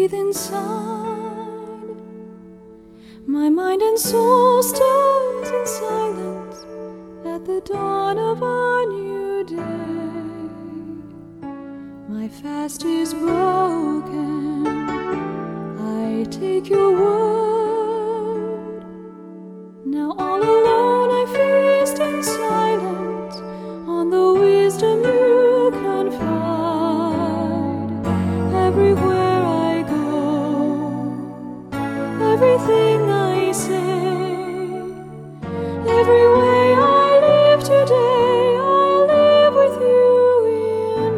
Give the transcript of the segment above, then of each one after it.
breathe inside. My mind and soul stirs in silence at the dawn of a new day. My fast is broken, I take your word. Now all alone I feast in silence on the wisdom you confide. Everywhere I go, everything I say, every way I live today, I live with you in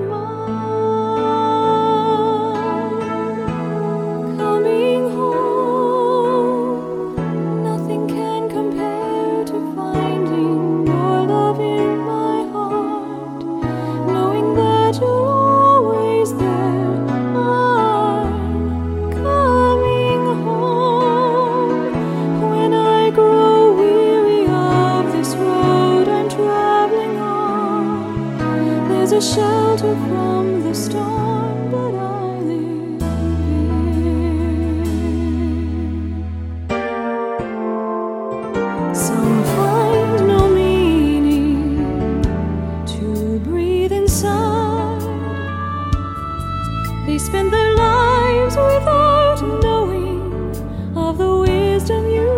mind. Coming home, nothing can compare to finding your love in my heart, knowing that you're always there. I'm coming home. When I grow weary of this road I'm traveling on, there's a shelter from the storm that I live in. Some find no meaning to breathe inside. They spend their lives without knowing of the wisdom you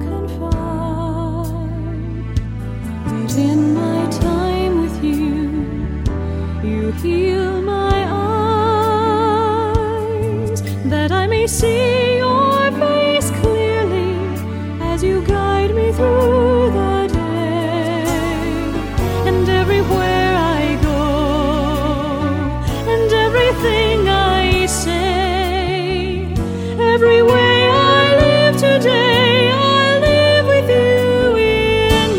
confide. But in my time with you, you heal my eyes, that I may see your face clearly as you guide me through the day. And everywhere I go, and everything I say, every way I live today, I live with you in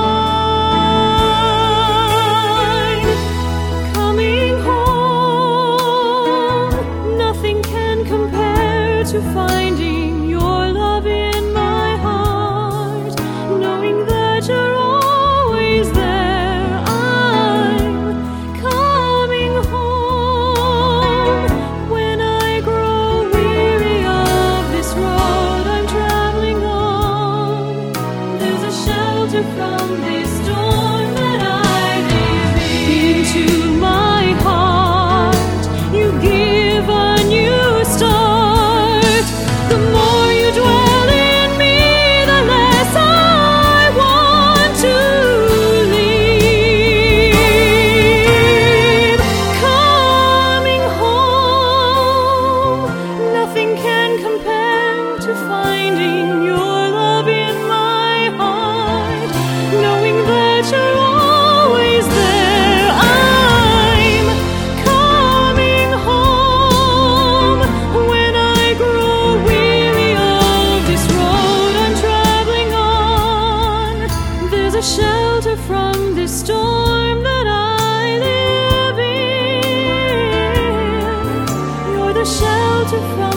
mind. Coming home, nothing can compare to finding your love in my heart, knowing that you're always there. I'm coming home. When I grow weary of this road I'm traveling on, there's a shelter from this storm that I live in. Into my heart you give a new start. The more you dwell in me, the less I want to leave. Coming home, nothing can compare to finding your love in my heart, knowing that you're always there. I'm coming home. When I grow weary of this road I'm traveling on, there's a shelter from this storm that I live in. You're the shelter from